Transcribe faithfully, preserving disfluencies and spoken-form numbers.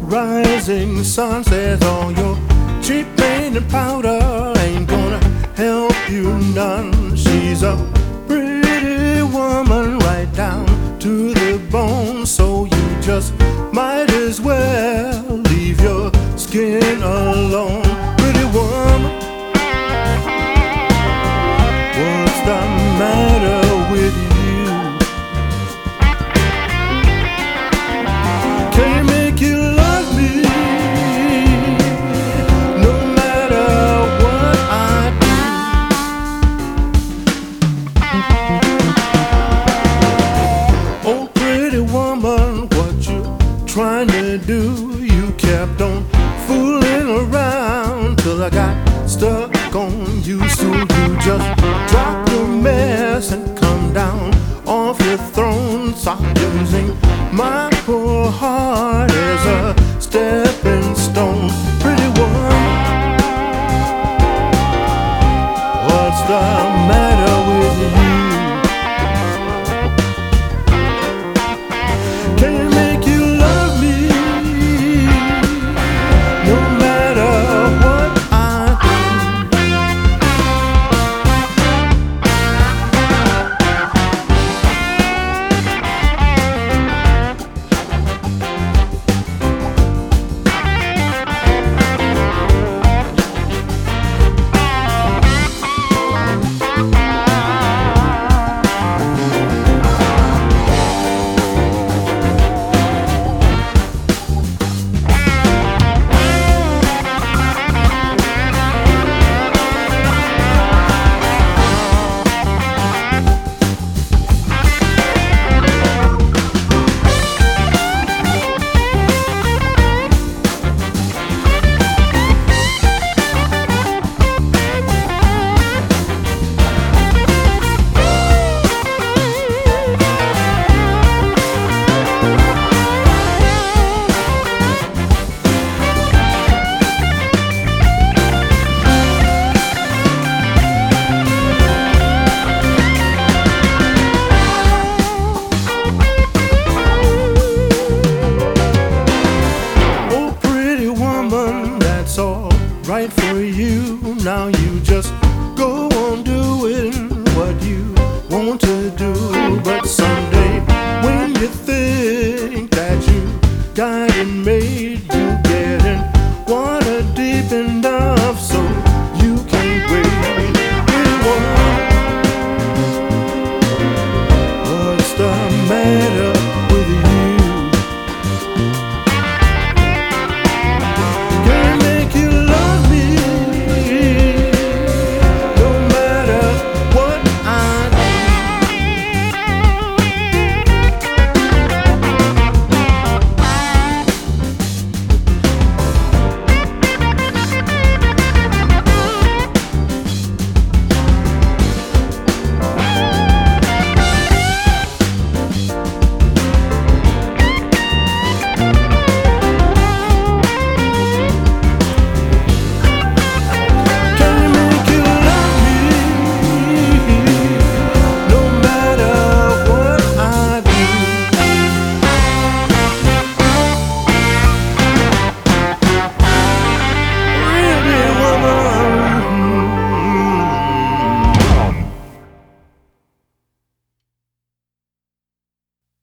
rising sun says all your cheap paint and powder ain't gonna help you none. She's a pretty woman right down to the bone, so you just might as well leave your skin alone. Pretty woman, what's the matter with you? Can't make you love me no matter what I do. Oh, pretty woman, what you trying to do? You kept on fooling around till I got stuck on you. So you just drop your mess and come down off your throne. Stop using my poor heart as a stepping stone. Pretty woman, what's the matter with you? Can't make you love me no matter what I right for you. Now you just go on doing what you want to do. But someday when you think